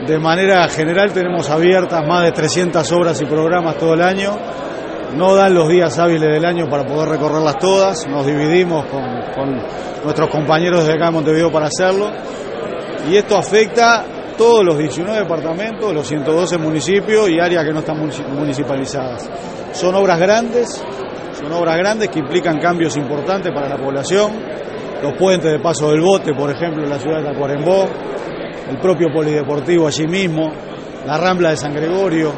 De manera general tenemos abiertas más de 300 obras y programas todo el año. No dan los días hábiles del año para poder recorrerlas todas. Nos dividimos con nuestros compañeros de acá de Montevideo para hacerlo. Y esto afecta todos los 19 departamentos, los 112 municipios y áreas que no están municipalizadas. Son obras grandes que implican cambios importantes para la población. Los puentes de paso del bote, por ejemplo, en la ciudad de Tacuarembó, el propio polideportivo allí mismo, la Rambla de San Gregorio,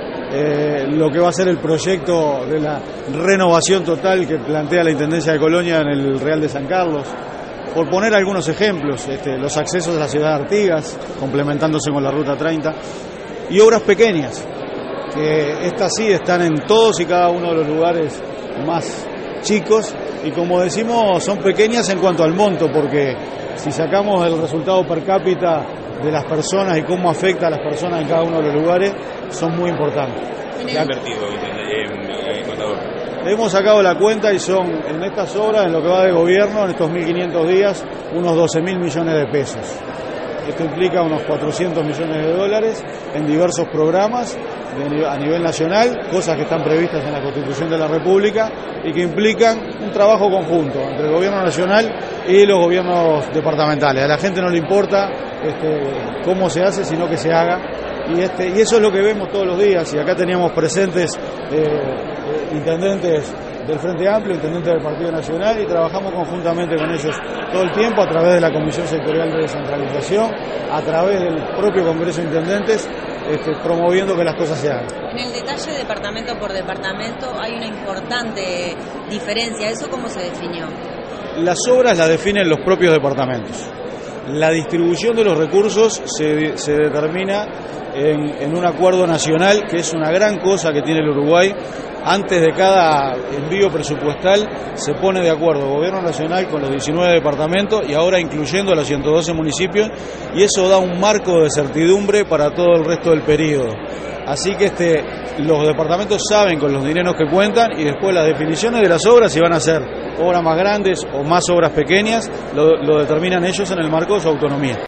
lo que va a ser el proyecto de la renovación total que plantea la Intendencia de Colonia en el Real de San Carlos. Por poner algunos ejemplos, los accesos a la ciudad de Artigas, complementándose con la Ruta 30, y obras pequeñas, que estas sí están en todos y cada uno de los lugares más chicos, y como decimos, son pequeñas en cuanto al monto, porque si sacamos el resultado per cápita de las personas y cómo afecta a las personas en cada uno de los lugares, son muy importantes. ¿Qué ha invertido, contador? Hemos sacado la cuenta y son en estas obras, en lo que va de gobierno, en estos 1.500 días, unos 12.000 millones de pesos. Esto implica unos 400 millones de dólares en diversos programas a nivel nacional, cosas que están previstas en la Constitución de la República y que implican un trabajo conjunto entre el gobierno nacional y los gobiernos departamentales. A la gente no le importa cómo se hace, sino que se haga. Y eso es lo que vemos todos los días. Y acá teníamos presentes intendentes del Frente Amplio, intendentes del Partido Nacional, y trabajamos conjuntamente con ellos todo el tiempo a través de la Comisión Sectorial de Descentralización, a través del propio Congreso de Intendentes, promoviendo que las cosas se hagan. En el detalle, departamento por departamento, hay una importante diferencia. ¿Eso cómo se definió? Las obras las definen los propios departamentos. La distribución de los recursos se determina en un acuerdo nacional, que es una gran cosa que tiene el Uruguay. Antes de cada envío presupuestal se pone de acuerdo el gobierno nacional con los 19 departamentos y ahora incluyendo a los 112 municipios, y eso da un marco de certidumbre para todo el resto del periodo. Así que los departamentos saben con los dineros que cuentan, y después las definiciones de las obras, si van a ser obras más grandes o más obras pequeñas, lo determinan ellos en el marco de su autonomía.